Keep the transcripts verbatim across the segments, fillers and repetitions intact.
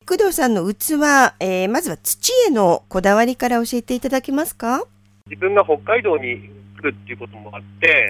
工藤さんの器、えー、まずは土へのこだわりから教えていただけますか？ 自分が北海道に来るっていうこともあって、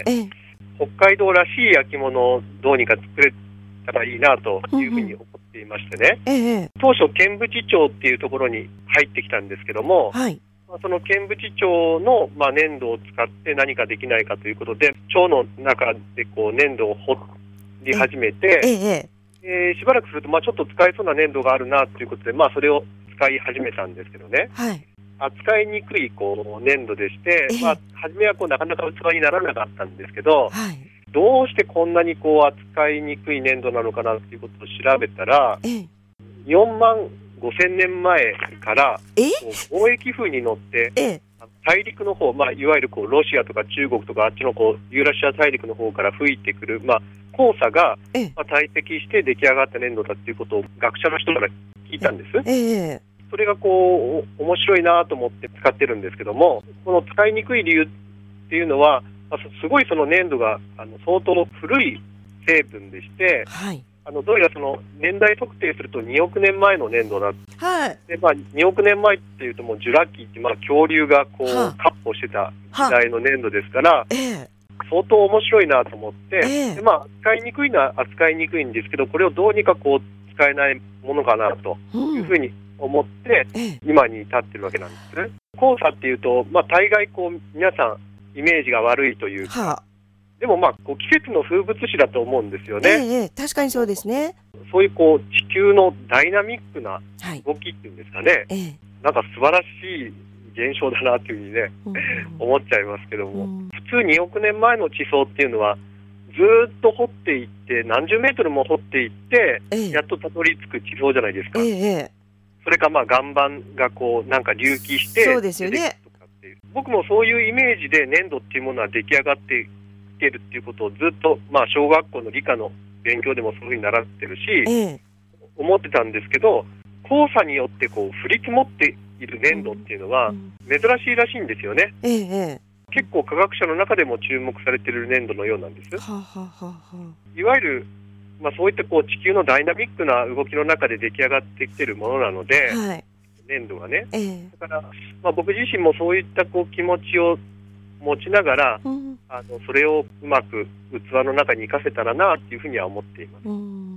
ええ、 北海道らしい焼き物をどうにか作れたらいいなというふうに思っていましてね、 うんうん、ええ、 当初剣淵町っていうところに入ってきたんですけども、 はい、 その剣淵町の、まあ、粘土を使って何かできないかということで、町の中でこう粘土を掘り始めて、 えええー、しばらくすると、まあ、ちょっと使えそうな粘土があるなということで、まあ、それを使い始めたんですけどね、 はい、 扱いにくいこう粘土でして、まあ、初めはこうなかなか器にならなかったんですけど、 はい、 どうしてこんなにこう扱いにくい粘土なのかなということを調べたら、 ええ、 よんまんごせんねんまえからえこう貿易風に乗って、 ええ、 大陸の方、まあ、いわゆるこうロシアとか中国とかあっちのこうユーラシア大陸の方から吹いてくる、まあ、黄砂が、 ええ、 まあ、堆積して出来上がった粘土だということを学者の人から聞いたんです。 ええ、 それがこう面白いなと思って使ってるんですけども、この使いにくい理由っていうのは、まあ、すごいその粘土があの相当古い成分でして、 はい、 あのどうやらその年代特定するとにおくねんまえの粘土だ、 はい、 で、まあ、におくねんまえっていうともうジュラ紀って、まあ、恐竜がこうは闊歩してた時代の粘土ですから、 ええ、 相当面白いなと思って、 ええ、 で、まあ、扱いにくいのは扱いにくいんですけど、これをどうにかこう使えないものかなというふうに思って、 うん、ええ、 今に至ってるわけなんですね。黄砂っていうと、まあ、大概こう皆さんイメージが悪いというか、 はあ、 でもまあこう季節の風物詩だと思うんですよね。 ええええ、確かにそうですね。 そういうこう地球のダイナミックなはい、 動きっていうんですかね、 ええ、 なんか素晴らしい現象だなというふうにね、 うん、 思っちゃいますけども、 うん、 普通におくねんまえの地層っていうのはずーっと掘っていって何十メートルも掘っていって、 ええ、 やっとたどり着く地層じゃないですか。 ええええ、 それかまあ岩盤がこうなんか隆起してそうですよね。 出てくるとかっていう、僕もそういうイメージで粘土っていうものは出来上がってきてるっていうことをずっと、まあ、小学校の理科の勉強でもそういうふうに習ってるし、 ええ、 思ってたんですけど、黄砂によってこう降り積もっている粘土っていうのは珍しいらしいんですよね。 ええええ、 結構科学者の中でも注目されている粘土のようなんです。 はあ、はあはあはあ、 いわゆる、まあ、そういったこう地球のダイナミックな動きの中で出来上がってきているものなので、 はい、 粘土がね、 ええ、 だから、まあ、僕自身もそういったこう気持ちを持ちながら、 うん、 あのそれをうまく器の中に生かせたらなっていうふうには思っています。 うん、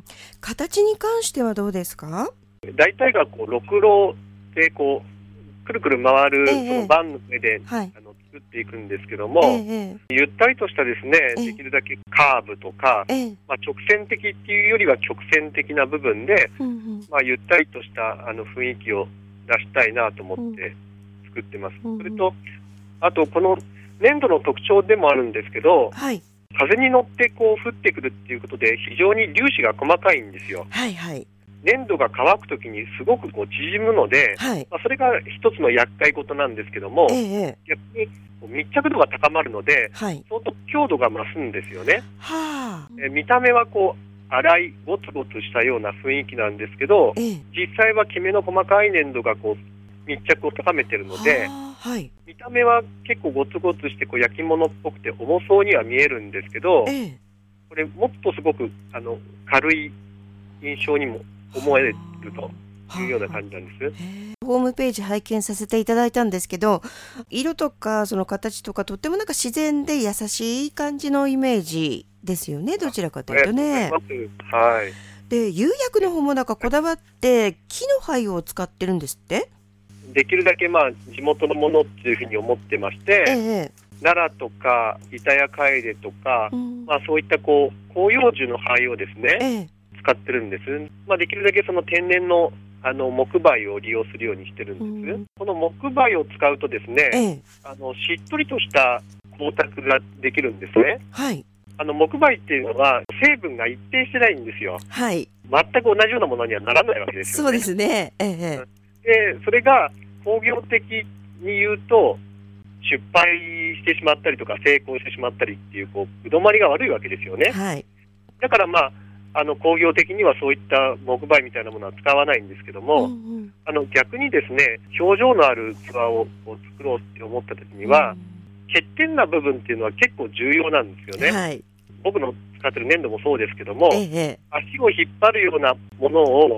形に関してはどうですか？ 大体がこうろくろでこうくるくる回るええその盤の上で、 はい、 あの作っていくんですけども、 ええゆったりとしたですね、 ええできるだけカーブとか、 ええ、 まあ、直線的っていうよりは曲線的な部分で、 うんうん、 まあ、ゆったりとしたあの雰囲気を出したいなと思って作ってます。 うんうん、 それとあとこの粘土の特徴でもあるんですけど、 はい、 風に乗ってこう降ってくるっていうことで非常に粒子が細かいんですよ。 はいはい、 粘土が乾くときにすごくこう縮むので、 はい、 まあ、それが一つの厄介事なんですけども、 ええ、 逆にこう密着度が高まるのではい、 相当強度が増すんですよね。 はあ、 え見た目はこう粗いゴツゴツしたような雰囲気なんですけど、 ええ、 実際はきめの細かい粘土がこう密着を高めているので、 はあ、はい、 見た目は結構ゴツゴツしてこう焼き物っぽくて重そうには見えるんですけど、 ええ、 これもっとすごくあの軽い印象にも思えるというような感じなんです。 ホームページ拝見させていただいたんですけど、色とかその形とかとってもなんか自然で優しい感じのイメージですよね、どちらかというとね。 はい。 で、釉薬の方もなんかこだわって木の灰を使ってるんですって？ できるだけまあ地元のものっていうふうに思ってまして、 ええ、 奈良とか板谷楓とか、 うん、 まあ、そういったこう広葉樹の灰をですね、 ええ、 使ってるんです。まあ、できるだけその天然のあの木灰を利用するようにしてるんです。うん、この木灰を使うとですね、 ええ、 あのしっとりとした光沢ができるんですね。 はい、 あの木灰っていうのは成分が一定してないんですよ。 はい、 全く同じようなものにはならないわけですよね。 そうですね、ええ、 でそれが工業的に言うと失敗してしまったりとか成功してしまったりっていう、こううどまりが悪いわけですよね。 はい、 だからまああの工業的にはそういった木灰みたいなものは使わないんですけども、 うんうん、 あの逆にですね、表情のある器をこう作ろうって思った時には、うん、欠点な部分っていうのは結構重要なんですよね。はい、僕の使ってる粘土もそうですけども、ええ、足を引っ張るようなものを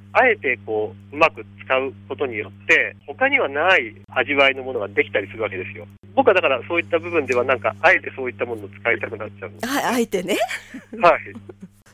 あえてこううまく使うことによって他にはない味わいのものができたりするわけですよ。僕はだからそういった部分ではなんかあえてそういったものを使いたくなっちゃうんです。 はい、あえてね。 はい。